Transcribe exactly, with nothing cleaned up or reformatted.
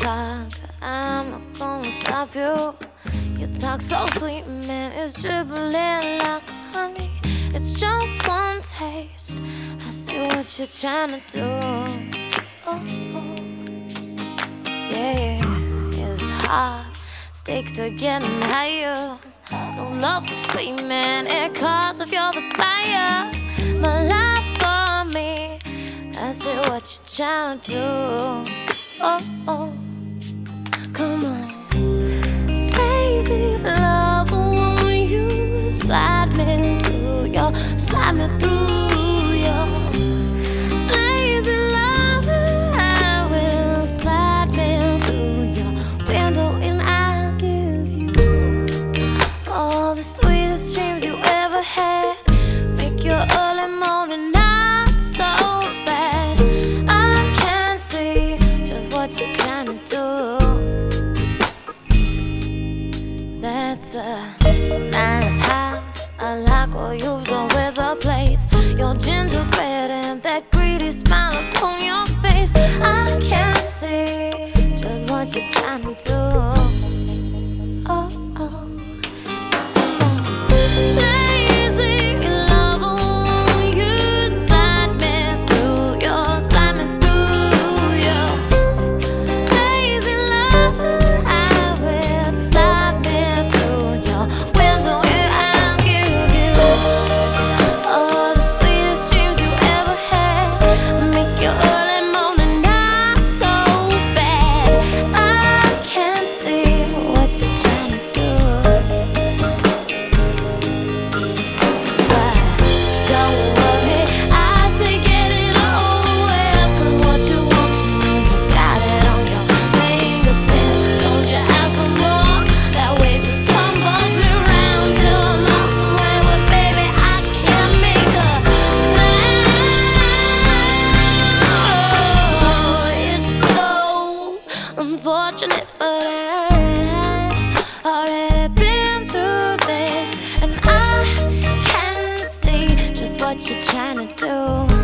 talk, I'm not gonna stop you. You talk so sweet, man, it's dribbling like honey. It's just one taste, I see what you're trying to do. Oh, oh. Yeah, it's hard, stakes are getting higher. No love for free, man, it costs if you're the buyer. My life for me, I see what you're trying to do. Oh, oh, come on. Lazy love, won't you slide me through your, slide me through your lazy love. I will slide me through your window and I'll give you all the sweetest dreams you ever had. Make your early morning not so bad. I can't see just what you're trying to do. That's a nice house, I like what you've done with the place. Your gingerbread and that greedy smile upon your face. I can't see just what you're trying to do. Oh, oh. Lazy love, won't you slide me through your, slide me through your lazy love. I will slide me through your window and I'll give you all the sweetest dreams you ever had. Make your early morning not so bad. I can't see what you're trying to do. Don't worry, I say get it over with. 'Cause what you want, you know you got it on your fingertips. Don't you ask for more, that way just tumbles me round till I'm lost somewhere where, baby, I can't make a sound. Oh, it's so unfortunate, but I've already been through this, and I can see just what you're trying to do.